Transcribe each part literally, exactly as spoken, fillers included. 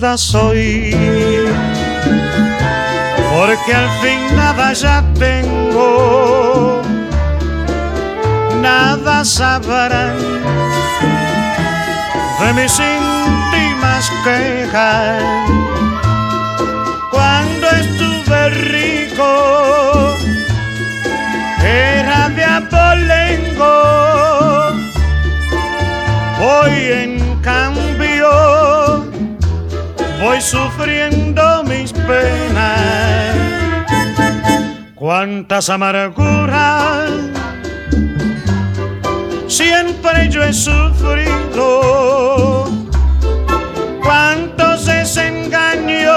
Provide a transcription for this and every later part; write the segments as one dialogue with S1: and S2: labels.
S1: nada soy, porque al fin nada ya tengo, nada sabrán de mis íntimas quejas. Cuando estuve rico era de abolengo, hoy en cambio voy sufriendo mis penas. Cuántas amarguras siempre yo he sufrido, cuántos desengaños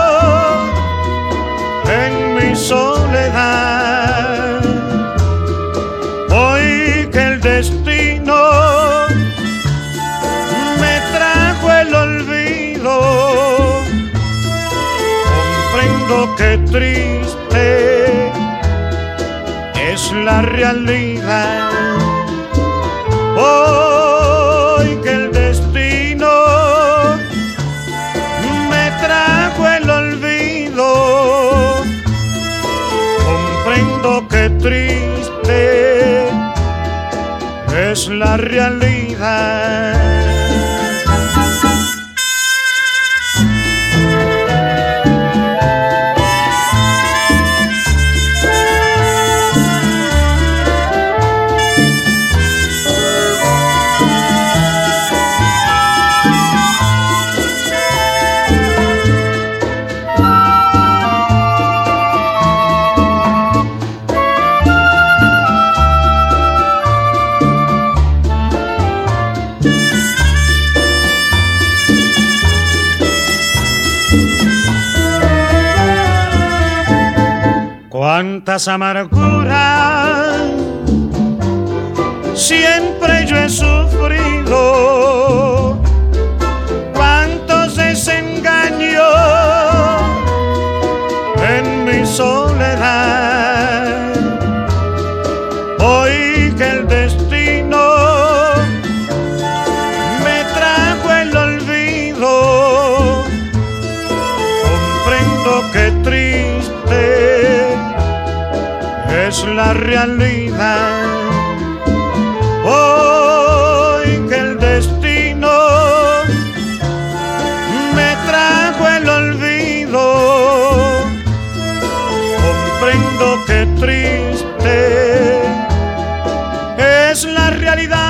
S1: en mi soledad. Hoy que el destino me trajo el olvido, comprendo que triste es la realidad. Hoy que el destino me trajo el olvido, comprendo que triste es la realidad. Cuántas amarguras siempre yo he sufrido, cuántos desengaños en mi soledad. Hoy que el destino me trajo el olvido, comprendo que triste es la realidad. Hoy que el destino me trajo el olvido, comprendo que triste es la realidad.